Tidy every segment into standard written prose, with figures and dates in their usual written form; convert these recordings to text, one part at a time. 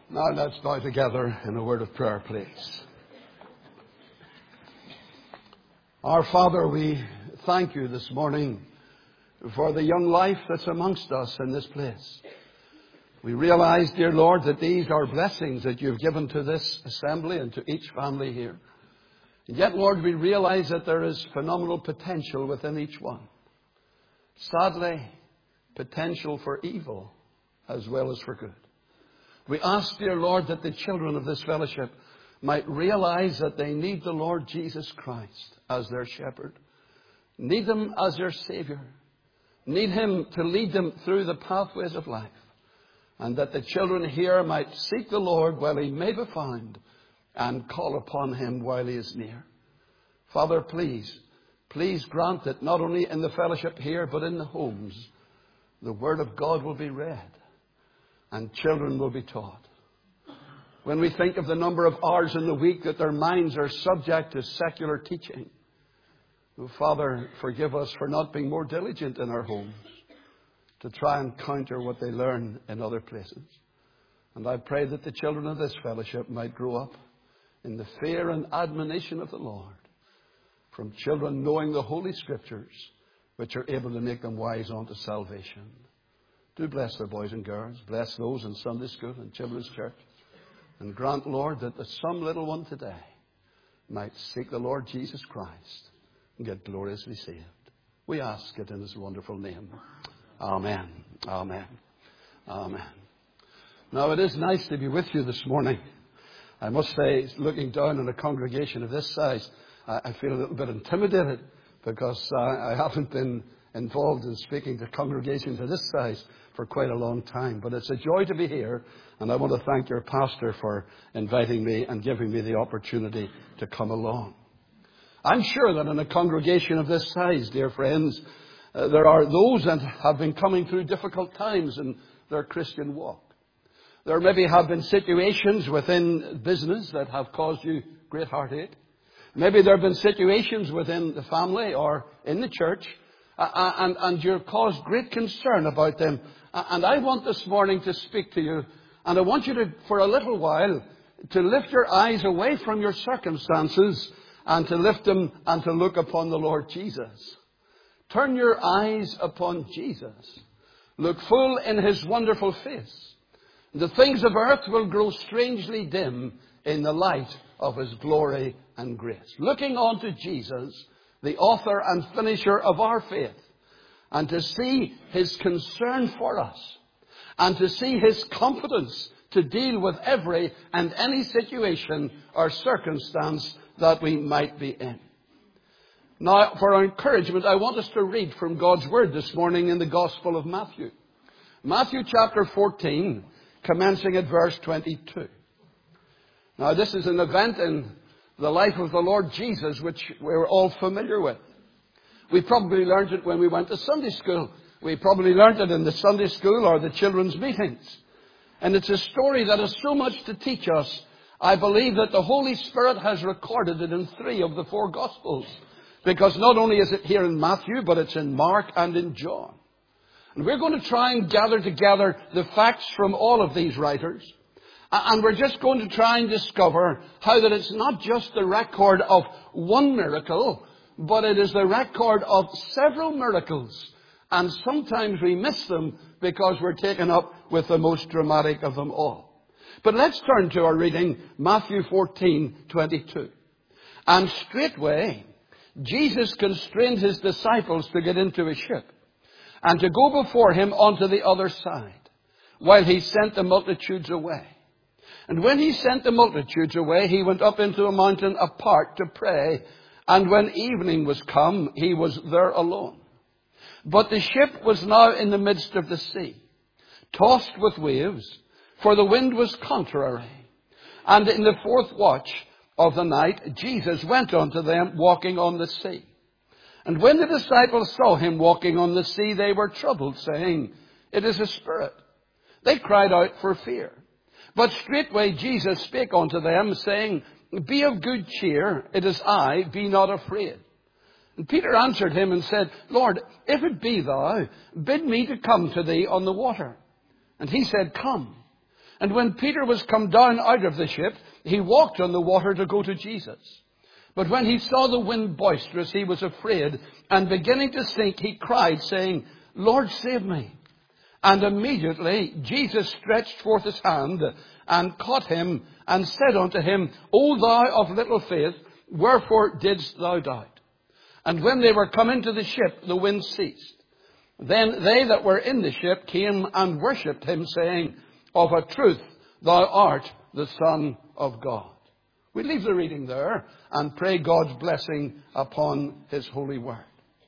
Now let's bow together in a word of prayer, please. Our Father, we thank you this morning for the young life that's amongst us in this place. We realize, dear Lord, that these are blessings that you've given to this assembly and to each family here. And yet, Lord, we realize that there is phenomenal potential within each one. Sadly, potential for evil as well as for good. We ask, dear Lord, that the children of this fellowship might realize that they need the Lord Jesus Christ as their shepherd, need Him as their Savior, need Him to lead them through the pathways of life, and that the children here might seek the Lord while He may be found and call upon Him while He is near. Father, please grant that not only in the fellowship here, but in the homes, the Word of God will be read and children will be taught. When we think of the number of hours in the week that their minds are subject to secular teaching, Father, forgive us for not being more diligent in our homes to try and counter what they learn in other places. And I pray that the children of this fellowship might grow up in the fear and admonition of the Lord, from children knowing the Holy Scriptures, which are able to make them wise unto salvation. Do bless the boys and girls. Bless those in Sunday school and children's church. And grant, Lord, that some little one today might seek the Lord Jesus Christ and get gloriously saved. We ask it in His wonderful name. Amen. Amen. Amen. Now, it is nice to be with you this morning. I must say, looking down on a congregation of this size, I feel a little bit intimidated because I haven't been involved in speaking to congregations of this size for quite a long time. But it's a joy to be here, and I want to thank your pastor for inviting me and giving me the opportunity to come along. I'm sure that in a congregation of this size, dear friends, there are those that have been coming through difficult times in their Christian walk. There maybe have been situations within business that have caused you great heartache. Maybe there have been situations within the family or in the church, and you're caused great concern about them. And I want this morning to speak to you, and I want you to, for a little while, to lift your eyes away from your circumstances and to lift them and to look upon the Lord Jesus. Turn your eyes upon Jesus. Look full in His wonderful face. The things of earth will grow strangely dim in the light of His glory and grace. Looking on to Jesus, the author and finisher of our faith, and to see His concern for us, and to see His competence to deal with every and any situation or circumstance that we might be in. Now, for our encouragement, I want us to read from God's Word this morning in the Gospel of Matthew. Matthew chapter 14, commencing at verse 22. Now, this is an event in the life of the Lord Jesus which we're all familiar with. We probably learned it when we went to Sunday school. We probably learned it in the Sunday school or the children's meetings. And it's a story that has so much to teach us. I believe that the Holy Spirit has recorded it in 3 of the 4 Gospels. Because not only is it here in Matthew, but it's in Mark and in John. And we're going to try and gather together the facts from all of these writers. And we're just going to try and discover how that it's not just the record of one miracle, but it is the record of several miracles. And sometimes we miss them because we're taken up with the most dramatic of them all. But let's turn to our reading, Matthew 14:22. And straightway, Jesus constrained His disciples to get into a ship and to go before Him onto the other side, while He sent the multitudes away. And when He sent the multitudes away, He went up into a mountain apart to pray. And when evening was come, He was there alone. But the ship was now in the midst of the sea, tossed with waves, for the wind was contrary. And in the 4th watch of the night, Jesus went unto them walking on the sea. And when the disciples saw Him walking on the sea, they were troubled, saying, It is a spirit. They cried out for fear. But straightway Jesus spake unto them, saying, Be of good cheer, it is I, be not afraid. And Peter answered Him and said, Lord, if it be Thou, bid me to come to Thee on the water. And He said, Come. And when Peter was come down out of the ship, he walked on the water to go to Jesus. But when he saw the wind boisterous, he was afraid, and beginning to sink, he cried, saying, Lord, save me. And immediately Jesus stretched forth his hand, and caught him, and said unto him, O thou of little faith, wherefore didst thou doubt? And when they were come into the ship, the wind ceased. Then they that were in the ship came and worshipped him, saying, Of a truth, thou art the Son of God. We leave the reading there and pray God's blessing upon his holy word.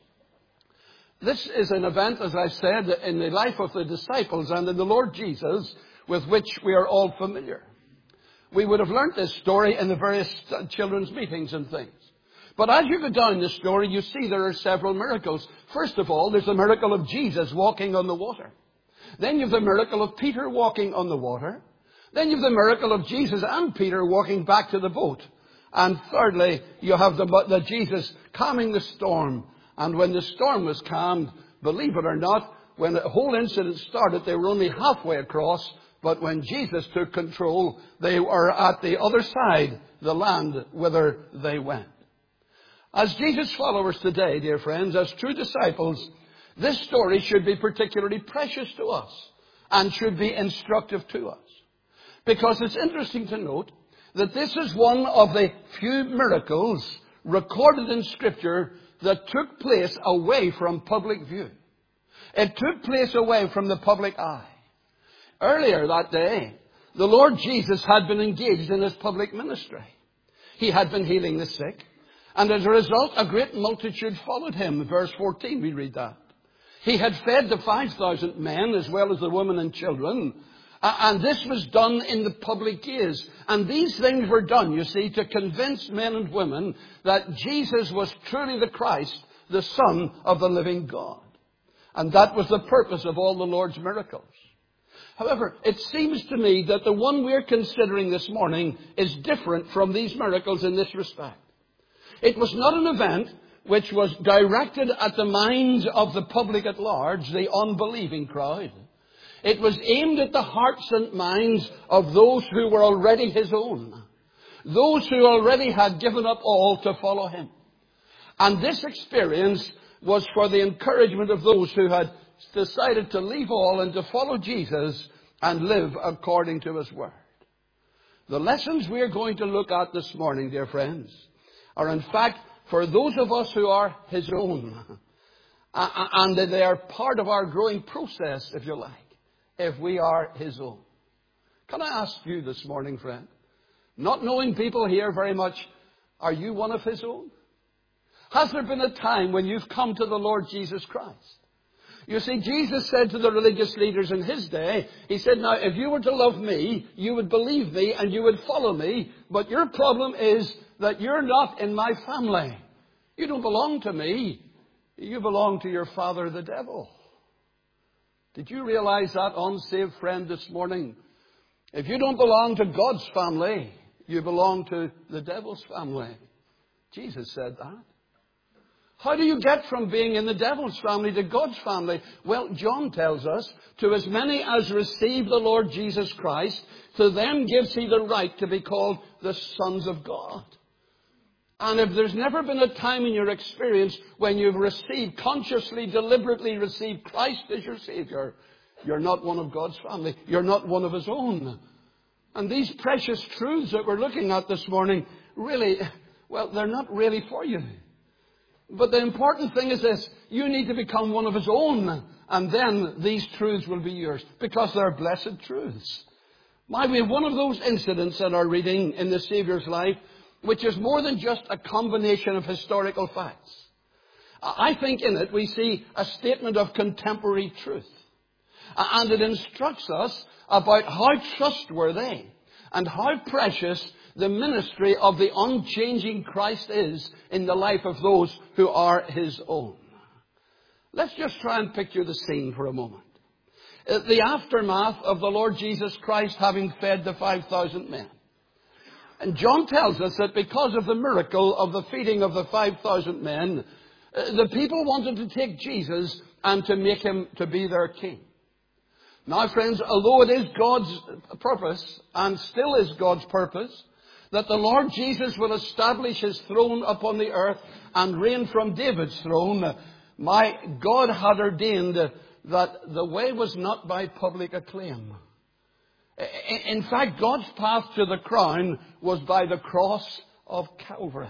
This is an event, as I said, in the life of the disciples and in the Lord Jesus, with which we are all familiar. We would have learnt this story in the various children's meetings and things. But as you go down the story, you see there are several miracles. First of all, there's the miracle of Jesus walking on the water. Then you have the miracle of Peter walking on the water. Then you have the miracle of Jesus and Peter walking back to the boat. And thirdly, you have the Jesus calming the storm. And when the storm was calmed, believe it or not, when the whole incident started, they were only halfway across. But when Jesus took control, they were at the other side, the land, whither they went. As Jesus' followers today, dear friends, as true disciples, this story should be particularly precious to us and should be instructive to us. Because it's interesting to note that this is one of the few miracles recorded in Scripture that took place away from public view. It took place away from the public eye. Earlier that day, the Lord Jesus had been engaged in his public ministry. He had been healing the sick. And as a result, a great multitude followed him. Verse 14, we read that. He had fed the 5,000 men as well as the women and children. And this was done in the public gaze. And these things were done, you see, to convince men and women that Jesus was truly the Christ, the Son of the living God. And that was the purpose of all the Lord's miracles. However, it seems to me that the one we're considering this morning is different from these miracles in this respect. It was not an event which was directed at the minds of the public at large, the unbelieving crowd. It was aimed at the hearts and minds of those who were already his own. Those who already had given up all to follow him. And this experience was for the encouragement of those who had decided to leave all and to follow Jesus and live according to his word. The lessons we are going to look at this morning, dear friends, are in fact for those of us who are his own. And they are part of our growing process, if you like, if we are his own. Can I ask you this morning, friend, not knowing people here very much, are you one of his own? Has there been a time when you've come to the Lord Jesus Christ? You see, Jesus said to the religious leaders in his day, he said, now, if you were to love me, you would believe me and you would follow me. But your problem is that you're not in my family. You don't belong to me. You belong to your father, the devil. Did you realize that, unsaved friend, this morning? If you don't belong to God's family, you belong to the devil's family. Jesus said that. How do you get from being in the devil's family to God's family? Well, John tells us, to as many as receive the Lord Jesus Christ, to them gives he the right to be called the sons of God. And if there's never been a time in your experience when you've received, consciously, deliberately received Christ as your Savior, you're not one of God's family. You're not one of his own. And these precious truths that we're looking at this morning, really, well, they're not really for you. But the important thing is this: you need to become one of his own, and then these truths will be yours, because they're blessed truths. Now, we have one of those incidents in our reading in the Saviour's life, which is more than just a combination of historical facts. I think in it we see a statement of contemporary truth. And it instructs us about how trustworthy and how precious the ministry of the unchanging Christ is in the life of those who are his own. Let's just try and picture the scene for a moment. The aftermath of the Lord Jesus Christ having fed the 5,000 men. And John tells us that because of the miracle of the feeding of the 5,000 men, the people wanted to take Jesus and to make him to be their king. Now, friends, although it is God's purpose, and still is God's purpose, that the Lord Jesus will establish his throne upon the earth and reign from David's throne, my God had ordained that the way was not by public acclaim. In fact, God's path to the crown was by the cross of Calvary.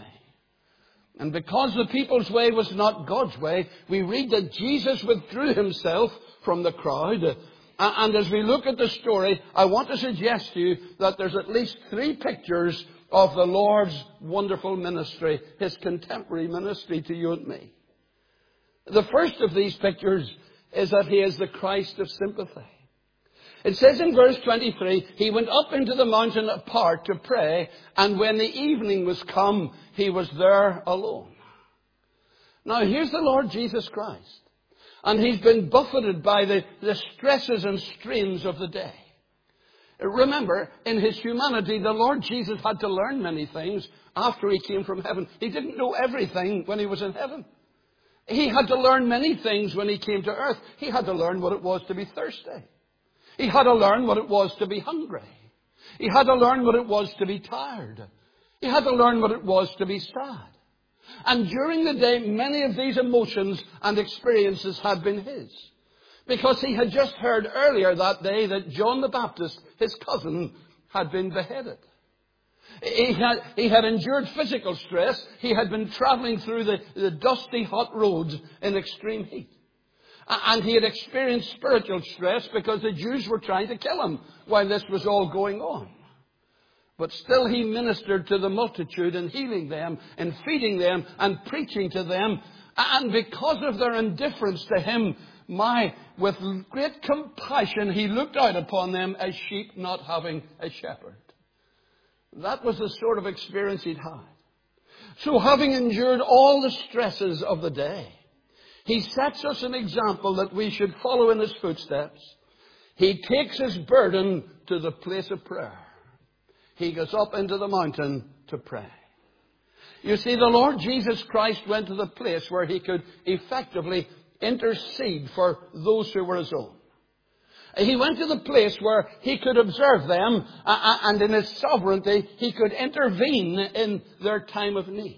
And because the people's way was not God's way, we read that Jesus withdrew himself from the crowd. And as we look at the story, I want to suggest to you that there's at least 3 pictures of the Lord's wonderful ministry, his contemporary ministry to you and me. The first of these pictures is that he is the Christ of sympathy. It says in verse 23, he went up into the mountain apart to pray, and when the evening was come, he was there alone. Now here's the Lord Jesus Christ, and he's been buffeted by the stresses and strains of the day. Remember, in his humanity, the Lord Jesus had to learn many things after he came from heaven. He didn't know everything when he was in heaven. He had to learn many things when he came to earth. He had to learn what it was to be thirsty. He had to learn what it was to be hungry. He had to learn what it was to be tired. He had to learn what it was to be sad. And during the day, many of these emotions and experiences had been his. Because he had just heard earlier that day that John the Baptist, his cousin, had been beheaded. He had endured physical stress. He had been traveling through the dusty, hot roads in extreme heat. And he had experienced spiritual stress because the Jews were trying to kill him while this was all going on. But still he ministered to the multitude in healing them and feeding them and preaching to them. And because of their indifference to him, with great compassion, he looked out upon them as sheep not having a shepherd. That was the sort of experience he'd had. So having endured all the stresses of the day, he sets us an example that we should follow in his footsteps. He takes his burden to the place of prayer. He goes up into the mountain to pray. You see, the Lord Jesus Christ went to the place where he could effectively intercede for those who were his own. He went to the place where he could observe them, and in his sovereignty, he could intervene in their time of need.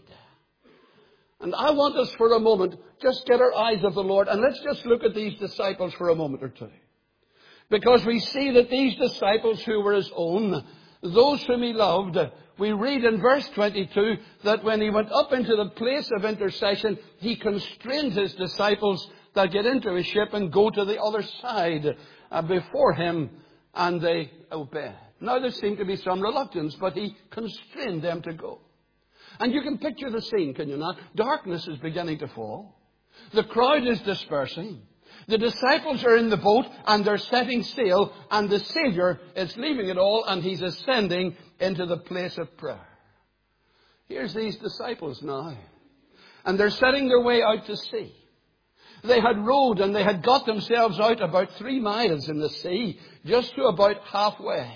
And I want us for a moment just get our eyes of the Lord, and let's just look at these disciples for a moment or two. Because we see that these disciples who were his own, those whom he loved, we read in verse 22 that when he went up into the place of intercession, he constrained his disciples to get into his ship and go to the other side before him, and they obeyed. Now there seemed to be some reluctance, but he constrained them to go. And you can picture the scene, can you not? Darkness is beginning to fall. The crowd is dispersing. The disciples are in the boat and they're setting sail, and the Savior is leaving it all and he's ascending into the place of prayer. Here's these disciples now, and they're setting their way out to sea. They had rowed and they had got themselves out about 3 miles in the sea, just to about halfway.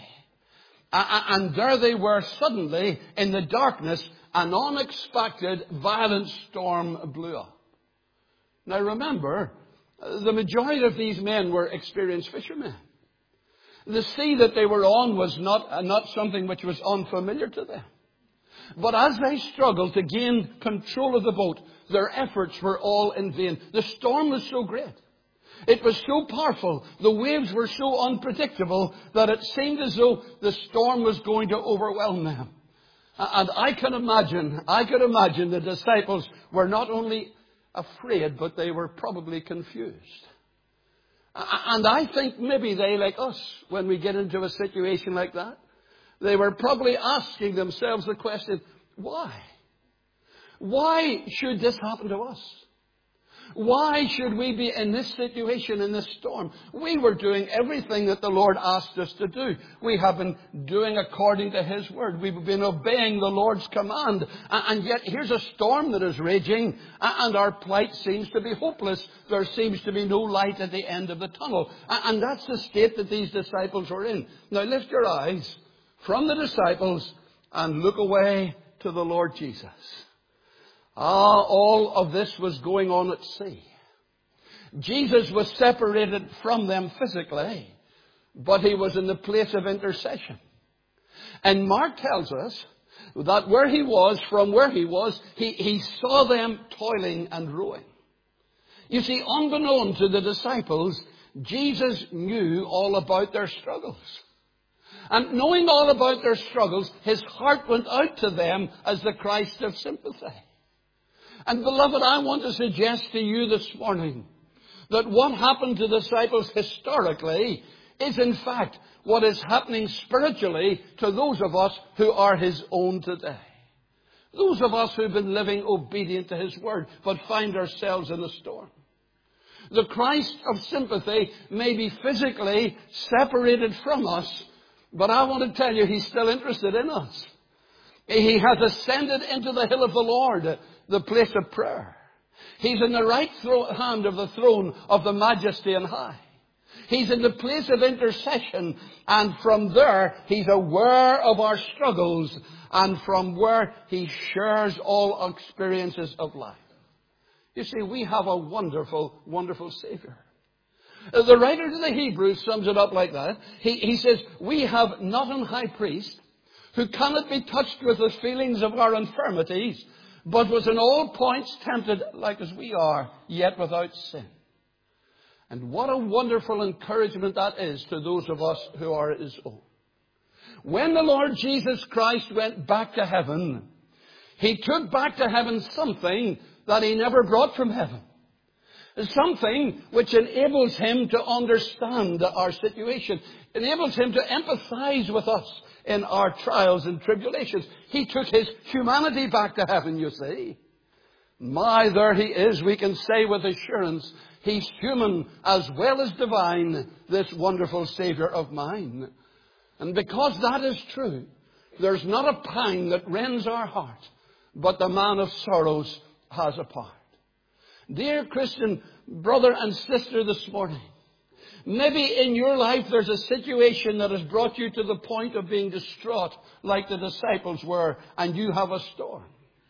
And there they were suddenly in the darkness. An unexpected violent storm blew up. Now remember, the majority of these men were experienced fishermen. The sea that they were on was not something which was unfamiliar to them. But as they struggled to gain control of the boat, their efforts were all in vain. The storm was so great. It was so powerful. The waves were so unpredictable that it seemed as though the storm was going to overwhelm them. And I could imagine the disciples were not only afraid, but they were probably confused. And I think maybe they, like us, when we get into a situation like that, they were probably asking themselves the question, why? Why should this happen to us? Why should we be in this situation, in this storm? We were doing everything that the Lord asked us to do. We have been doing according to his word. We've been obeying the Lord's command. And yet here's a storm that is raging, and our plight seems to be hopeless. There seems to be no light at the end of the tunnel. And that's the state that these disciples were in. Now lift your eyes from the disciples and look away to the Lord Jesus. All of this was going on at sea. Jesus was separated from them physically, but he was in the place of intercession. And Mark tells us that from where he was, he saw them toiling and rowing. You see, unbeknown to the disciples, Jesus knew all about their struggles. And knowing all about their struggles, his heart went out to them as the Christ of sympathy. And beloved, I want to suggest to you this morning that what happened to the disciples historically is in fact what is happening spiritually to those of us who are his own today. Those of us who have been living obedient to his word but find ourselves in a storm. The Christ of sympathy may be physically separated from us, but I want to tell you he's still interested in us. He has ascended into the hill of the Lord, the place of prayer. He's in the right hand of the throne of the majesty and high. He's in the place of intercession, and from there he's aware of our struggles, and from where he shares all experiences of life. You see, we have a wonderful, wonderful Savior. The writer to the Hebrews sums it up like that. He says, we have not an high priest who cannot be touched with the feelings of our infirmities, but was in all points tempted like as we are, yet without sin. And what a wonderful encouragement that is to those of us who are his own. When the Lord Jesus Christ went back to heaven, he took back to heaven something that he never brought from heaven. Something which enables him to understand our situation, enables him to empathize with us in our trials and tribulations. He took his humanity back to heaven, you see. There he is, we can say with assurance, he's human as well as divine, this wonderful Savior of mine. And because that is true, there's not a pang that rends our heart, but the man of sorrows has a part. Dear Christian brother and sister this morning, maybe in your life there's a situation that has brought you to the point of being distraught like the disciples were, and you have a storm.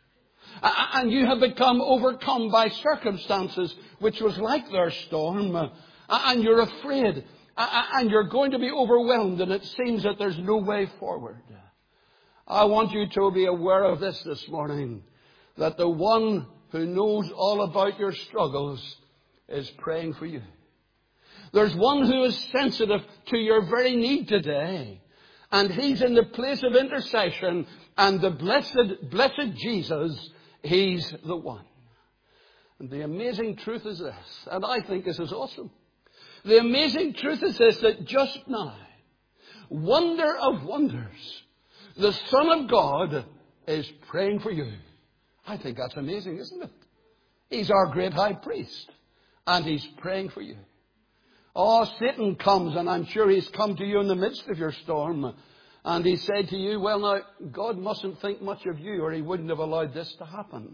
And you have become overcome by circumstances which was like their storm, and you're afraid, and you're going to be overwhelmed, and it seems that there's no way forward. I want you to be aware of this morning, that the one who knows all about your struggles is praying for you. There's one who is sensitive to your very need today, and he's in the place of intercession, and the blessed Jesus, he's the one. And the amazing truth is this, and I think this is awesome. The amazing truth is this, that just now, wonder of wonders, the Son of God is praying for you. I think that's amazing, isn't it? He's our great high priest, and he's praying for you. Oh, Satan comes, and I'm sure he's come to you in the midst of your storm, and he said to you, well, now, God mustn't think much of you, or he wouldn't have allowed this to happen.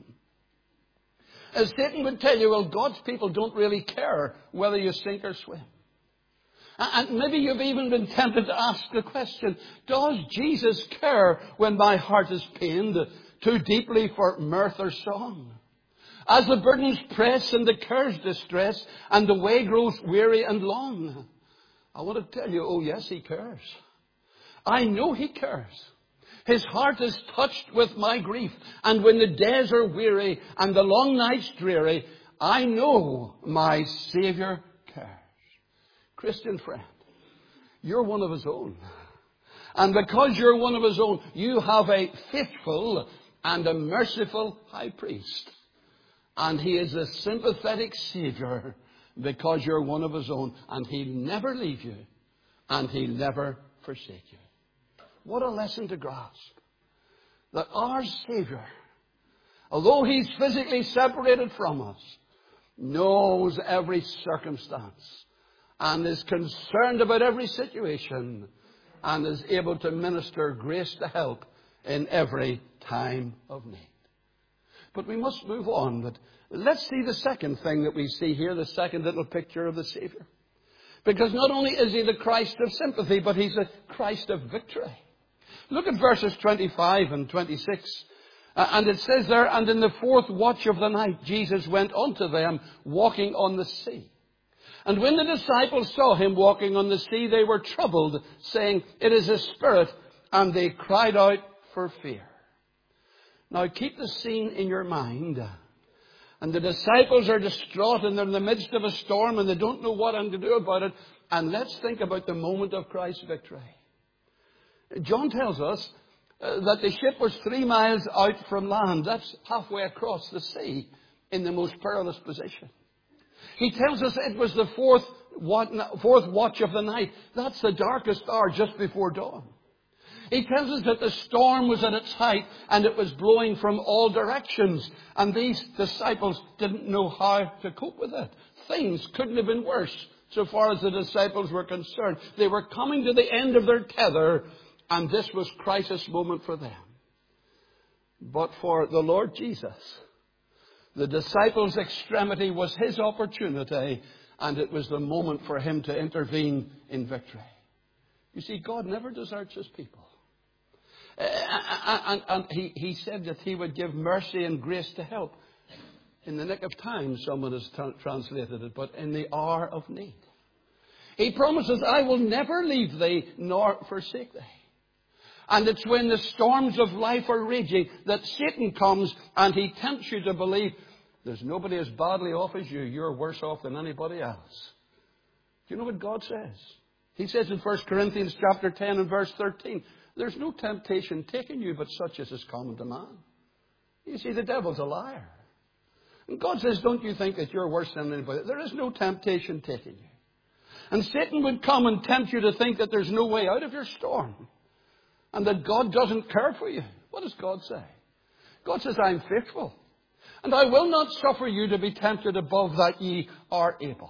As Satan would tell you, well, God's people don't really care whether you sink or swim. And maybe you've even been tempted to ask the question, does Jesus care when my heart is pained too deeply for mirth or song? As the burdens press and the cares distress, and the way grows weary and long, I want to tell you, oh yes, he cares. I know he cares. His heart is touched with my grief, and when the days are weary and the long nights dreary, I know my Savior cares. Christian friend, you're one of his own. And because you're one of his own, you have a faithful and a merciful high priest. And he is a sympathetic Savior because you're one of his own. And he'll never leave you, and he'll never forsake you. What a lesson to grasp. That our Savior, although he's physically separated from us, knows every circumstance and is concerned about every situation and is able to minister grace to help in every time of need. But we must move on. But let's see the second thing that we see here, the second little picture of the Savior. Because not only is he the Christ of sympathy, but he's a Christ of victory. Look at verses 25 and 26. And it says there, and in the fourth watch of the night, Jesus went unto them walking on the sea. And when the disciples saw him walking on the sea, they were troubled, saying, "It is a spirit," and they cried out for fear. Now keep the scene in your mind. And the disciples are distraught, and they're in the midst of a storm, and they don't know what to do about it. And let's think about the moment of Christ's victory. John tells us that the ship was 3 miles out from land. That's halfway across the sea, in the most perilous position. He tells us it was the fourth watch of the night. That's the darkest hour, just before dawn. He tells us that the storm was at its height and it was blowing from all directions. And these disciples didn't know how to cope with it. Things couldn't have been worse so far as the disciples were concerned. They were coming to the end of their tether, and this was crisis moment for them. But for the Lord Jesus, the disciples' extremity was his opportunity, and it was the moment for him to intervene in victory. You see, God never deserts his people. And he said that he would give mercy and grace to help. In the nick of time, someone has translated it, but in the hour of need. He promises, "I will never leave thee nor forsake thee." And it's when the storms of life are raging that Satan comes and he tempts you to believe there's nobody as badly off as you. You're worse off than anybody else. Do you know what God says? He says in 1 Corinthians chapter 10 and verse 13, "There's no temptation taken you but such as is common to man." You see, the devil's a liar. And God says, don't you think that you're worse than anybody. There is no temptation taken you. And Satan would come and tempt you to think that there's no way out of your storm. And that God doesn't care for you. What does God say? God says, "I'm faithful. And I will not suffer you to be tempted above that ye are able."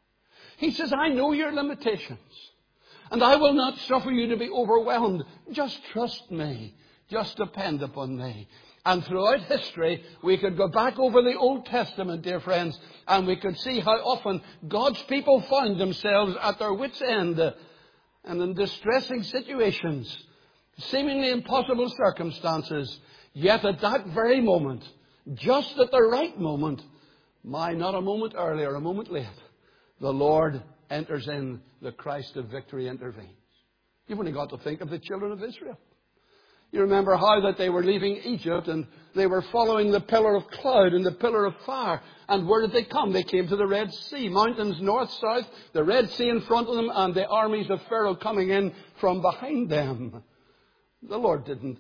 He says, "I know your limitations. And I will not suffer you to be overwhelmed. Just trust me. Just depend upon me." And throughout history, we could go back over the Old Testament, dear friends, and we could see how often God's people found themselves at their wits' end and in distressing situations, seemingly impossible circumstances. Yet at that very moment, just at the right moment, not a moment earlier, a moment late, the Lord enters in. The Christ of victory intervenes. You've only got to think of the children of Israel. You remember how that they were leaving Egypt and they were following the pillar of cloud and the pillar of fire. And where did they come? They came to the Red Sea. Mountains north, south, the Red Sea in front of them, and the armies of Pharaoh coming in from behind them. The Lord didn't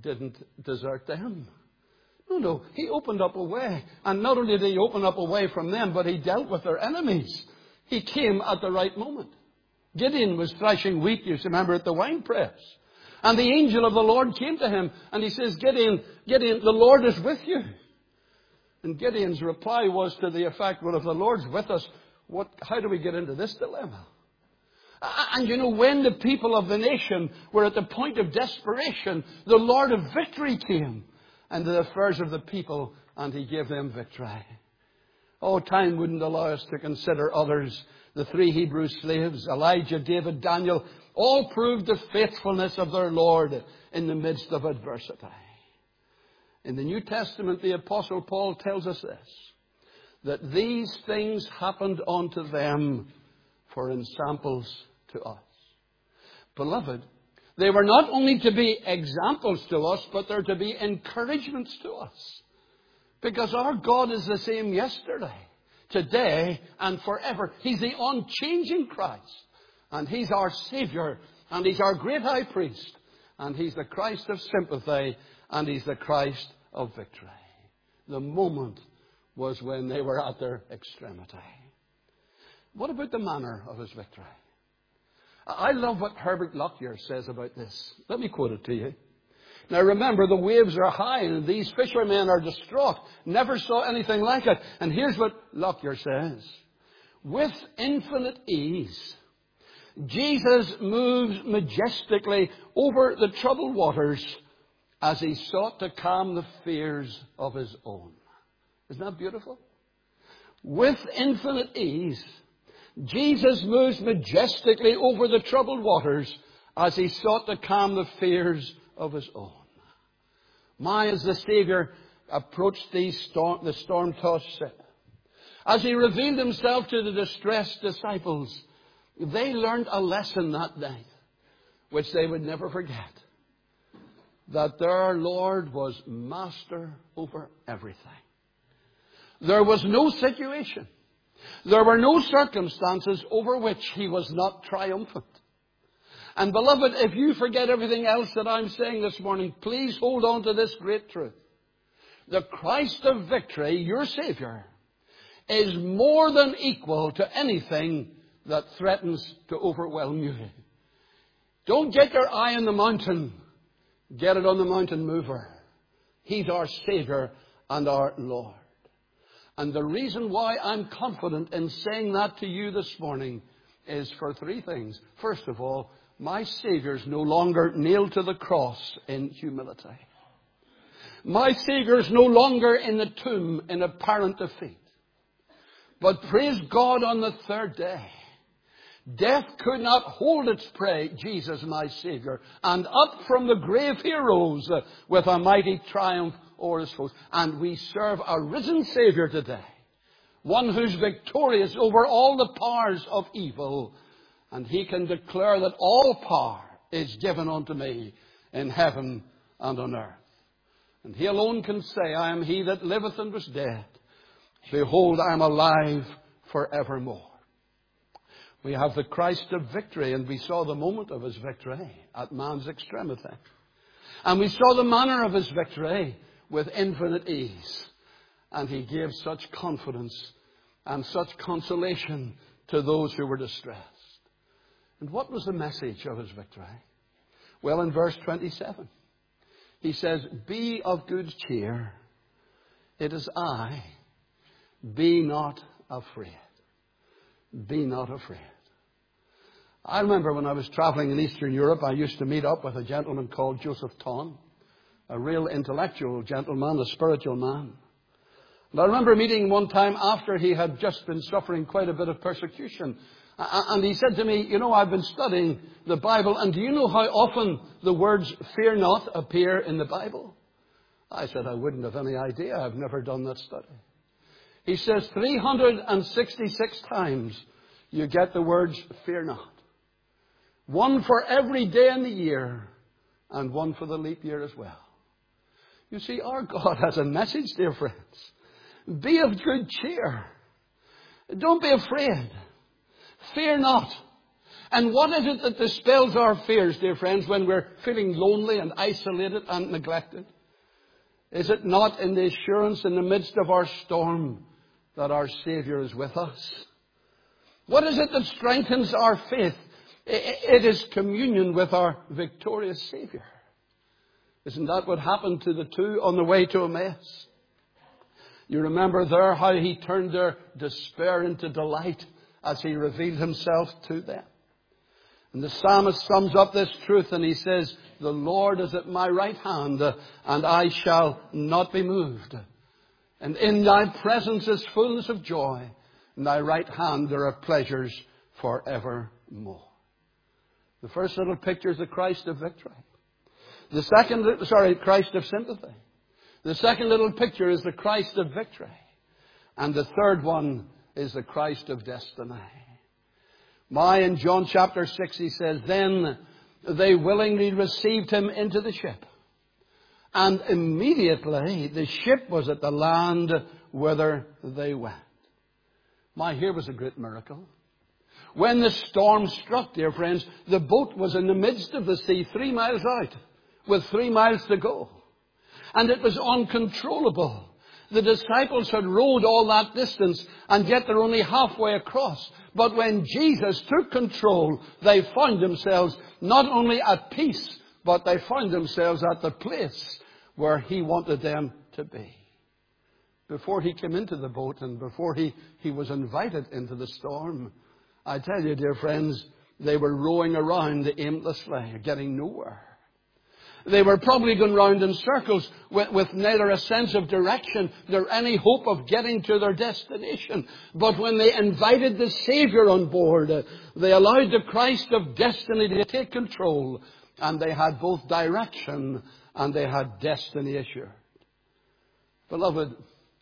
desert them. No. He opened up a way. And not only did he open up a way from them, but he dealt with their enemies. He came at the right moment. Gideon was threshing wheat, you remember, at the winepress. And the angel of the Lord came to him and he says, Gideon, the Lord is with you. And Gideon's reply was to the effect, well, if the Lord's with us, how do we get into this dilemma? And you know, when the people of the nation were at the point of desperation, the Lord of victory came into the affairs of the people and he gave them victory. Oh, time wouldn't allow us to consider others. The 3 Hebrew slaves, Elijah, David, Daniel, all proved the faithfulness of their Lord in the midst of adversity. In the New Testament, the Apostle Paul tells us this, that these things happened unto them for ensamples to us. Beloved, they were not only to be examples to us, but they're to be encouragements to us. Because our God is the same yesterday, today, and forever. He's the unchanging Christ. And He's our Savior. And He's our great high priest. And He's the Christ of sympathy. And He's the Christ of victory. The moment was when they were at their extremity. What about the manner of His victory? I love what Herbert Lockyer says about this. Let me quote it to you. Now remember, the waves are high and these fishermen are distraught. Never saw anything like it. And here's what Lockyer says. With infinite ease, Jesus moves majestically over the troubled waters as He sought to calm the fears of His own. Isn't that beautiful? With infinite ease, Jesus moves majestically over the troubled waters as He sought to calm the fears of His own. As the Savior approached the storm-tossed ship, As He revealed Himself to the distressed disciples, they learned a lesson that night, which they would never forget. That their Lord was master over everything. There was no situation, there were no circumstances over which He was not triumphant. And beloved, if you forget everything else that I'm saying this morning, please hold on to this great truth. The Christ of victory, your Savior, is more than equal to anything that threatens to overwhelm you. Don't get your eye on the mountain. Get it on the mountain mover. He's our Savior and our Lord. And the reason why I'm confident in saying that to you this morning is for three things. First of all, my Savior's no longer nailed to the cross in humility. My Savior's no longer in the tomb in apparent defeat. But praise God, on the third day, death could not hold its prey, Jesus my Savior. And up from the grave He rose with a mighty triumph over His foes. And we serve a risen Savior today. One who's victorious over all the powers of evil. And He can declare that all power is given unto me in heaven and on earth. And He alone can say, I am He that liveth and was dead. Behold, I am alive forevermore. We have the Christ of victory, and we saw the moment of His victory at man's extremity. And we saw the manner of His victory with infinite ease. And He gave such confidence and such consolation to those who were distressed. And what was the message of His victory? Well, in verse 27, He says, be of good cheer. It is I. Be not afraid. Be not afraid. I remember when I was traveling in Eastern Europe, I used to meet up with a gentleman called Joseph Ton, a real intellectual gentleman, a spiritual man. And I remember meeting one time after he had just been suffering quite a bit of persecution. And he said to me, you know, I've been studying the Bible, and do you know how often the words fear not appear in the Bible? I said, I wouldn't have any idea. I've never done that study. He says 366 times you get the words fear not. One for every day in the year, and one for the leap year as well. You see, our God has a message, dear friends. Be of good cheer. Don't be afraid. Fear not. And what is it that dispels our fears, dear friends, when we're feeling lonely and isolated and neglected? Is it not in the assurance in the midst of our storm that our Savior is with us? What is it that strengthens our faith? It is communion with our victorious Savior. Isn't that what happened to the two on the way to Emmaus? You remember there how He turned their despair into delight as He revealed Himself to them. And the psalmist sums up this truth and he says, the Lord is at my right hand, and I shall not be moved. And in Thy presence is fullness of joy. In Thy right hand there are pleasures forevermore. The first little picture is the Christ of victory. The second, Christ of sympathy. The second little picture is the Christ of victory. And the third one is the Christ of destiny. In John chapter 6 he says, then they willingly received Him into the ship. And immediately the ship was at the land whither they went. Here was a great miracle. When the storm struck, dear friends, the boat was in the midst of the sea 3 miles out, with 3 miles to go. And it was uncontrollable. The disciples had rowed all that distance, and yet they're only halfway across. But when Jesus took control, they found themselves not only at peace, but they found themselves at the place where He wanted them to be. Before He came into the boat and before he was invited into the storm, I tell you, dear friends, they were rowing around aimlessly, getting nowhere. They were probably going round in circles with neither a sense of direction nor any hope of getting to their destination. But when they invited the Savior on board, they allowed the Christ of destiny to take control. And they had both direction and they had destiny assured. Beloved,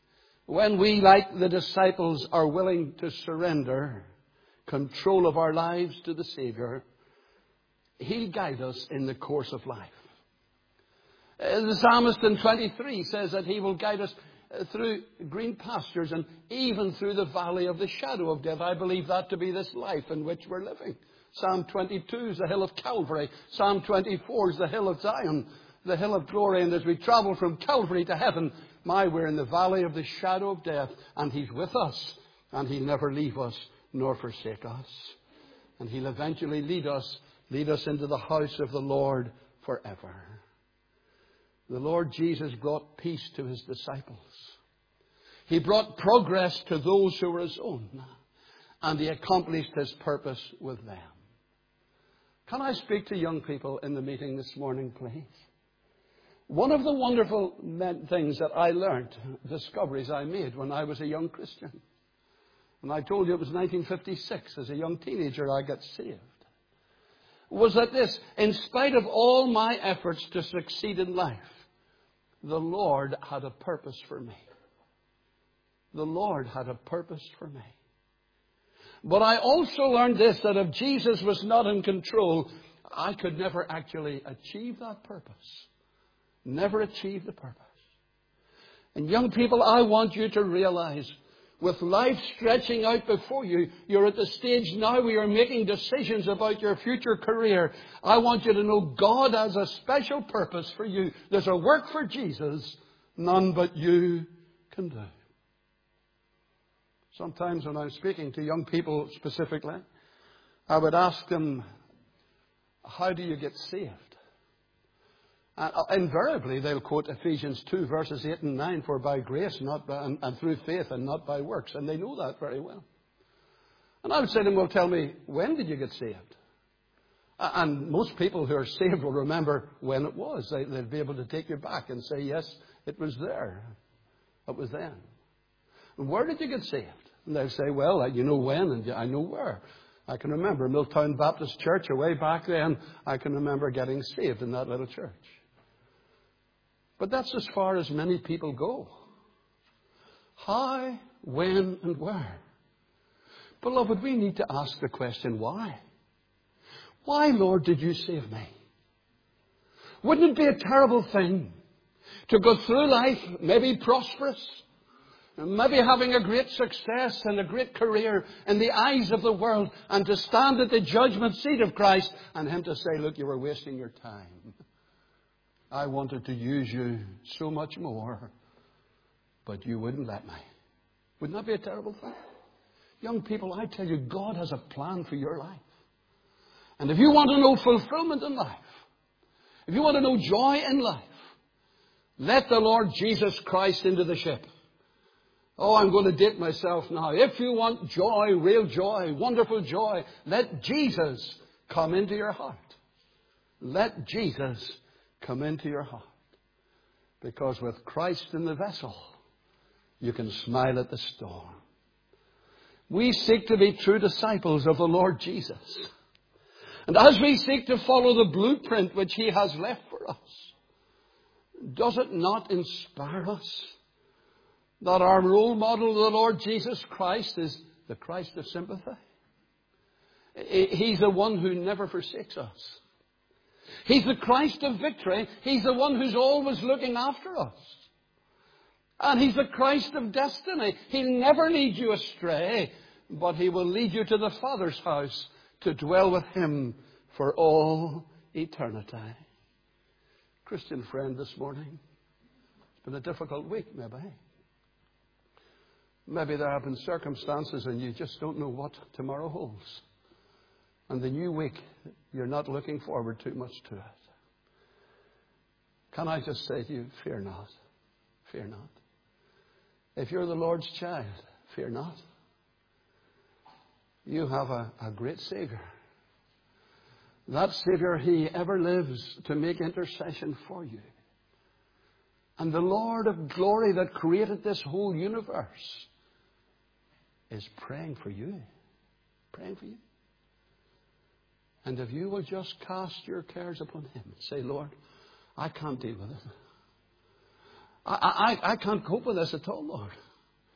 When we, like the disciples, are willing to surrender control of our lives to the Savior, He'll guide us in the course of life. The psalmist in 23 says that He will guide us through green pastures and even through the valley of the shadow of death. I believe that to be this life in which we're living. Psalm 22 is the hill of Calvary. Psalm 24 is the hill of Zion, the hill of glory. And as we travel from Calvary to heaven, we're in the valley of the shadow of death, and He's with us, and He'll never leave us nor forsake us. And He'll eventually lead us into the house of the Lord forever. The Lord Jesus brought peace to His disciples. He brought progress to those who were His own, and He accomplished His purpose with them. Can I speak to young people in the meeting this morning, please? One of the wonderful things that I learned, discoveries I made when I was a young Christian, and I told you it was 1956, as a young teenager I got saved, was that this: in spite of all my efforts to succeed in life, the Lord had a purpose for me. The Lord had a purpose for me. But I also learned this, that if Jesus was not in control, I could never actually achieve that purpose. Never achieve the purpose. And young people, I want you to realize, with life stretching out before you, you're at the stage now where you're making decisions about your future career. I want you to know God has a special purpose for you. There's a work for Jesus none but you can do. Sometimes when I'm speaking to young people specifically, I would ask them, how do you get saved? Invariably, they'll quote Ephesians 2, verses 8 and 9, for by grace and through faith and not by works. And they know that very well. And I would say to them, well, tell me, when did you get saved? And most people who are saved will remember when it was. They'll be able to take you back and say, yes, it was there. It was then. And where did you get saved? And they'll say, well, you know when and I know where. I can remember Milltown Baptist Church way back then. I can remember getting saved in that little church. But that's as far as many people go. How, when, and where? Beloved, we need to ask the question, why? Why, Lord, did you save me? Wouldn't it be a terrible thing to go through life, maybe prosperous, maybe having a great success and a great career in the eyes of the world, and to stand at the judgment seat of Christ and Him to say, look, you were wasting your time. I wanted to use you so much more, but you wouldn't let me. Wouldn't that be a terrible thing? Young people, I tell you, God has a plan for your life. And if you want to know fulfillment in life, if you want to know joy in life, let the Lord Jesus Christ into the ship. Oh, I'm going to date myself now. If you want joy, real joy, wonderful joy, let Jesus come into your heart. Let Jesus come into your heart. Because with Christ in the vessel, you can smile at the storm. We seek to be true disciples of the Lord Jesus. And as we seek to follow the blueprint which He has left for us, does it not inspire us that our role model, the Lord Jesus Christ, is the Christ of sympathy? He's the one who never forsakes us. He's the Christ of victory. He's the one who's always looking after us. And He's the Christ of destiny. He'll never lead you astray, but He will lead you to the Father's house to dwell with Him for all eternity. Christian friend, this morning, it's been a difficult week, maybe. Maybe there have been circumstances and you just don't know what tomorrow holds. And the new week, you're not looking forward too much to it. Can I just say to you, fear not. Fear not. If you're the Lord's child, fear not. You have a great Savior. That Savior, He ever lives to make intercession for you. And the Lord of glory that created this whole universe is praying for you. Praying for you. And if you will just cast your cares upon Him and say, Lord, I can't deal with it. I can't cope with this at all, Lord.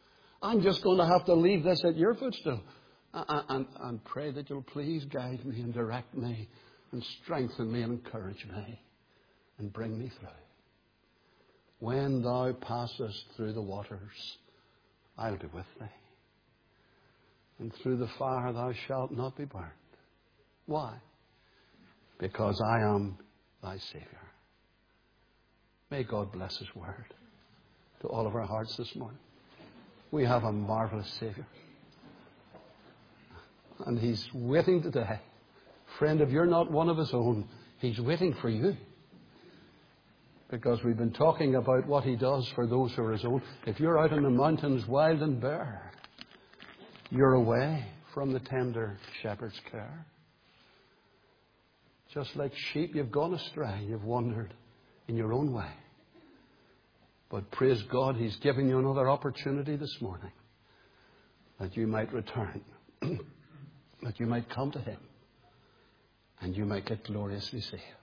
I'm just going to have to leave this at your footstool. And pray that you'll please guide me and direct me and strengthen me and encourage me and bring me through. When thou passest through the waters, I'll be with thee. And through the fire thou shalt not be burned. Why? Because I am thy Savior. May God bless His word to all of our hearts this morning. We have a marvelous Savior. And He's waiting today. Friend, if you're not one of His own, He's waiting for you. Because we've been talking about what He does for those who are His own. If you're out in the mountains wild and bare, you're away from the tender shepherd's care. Just like sheep, you've gone astray. You've wandered in your own way. But praise God, He's giving you another opportunity this morning that you might return, that you might come to Him, and you might get gloriously saved.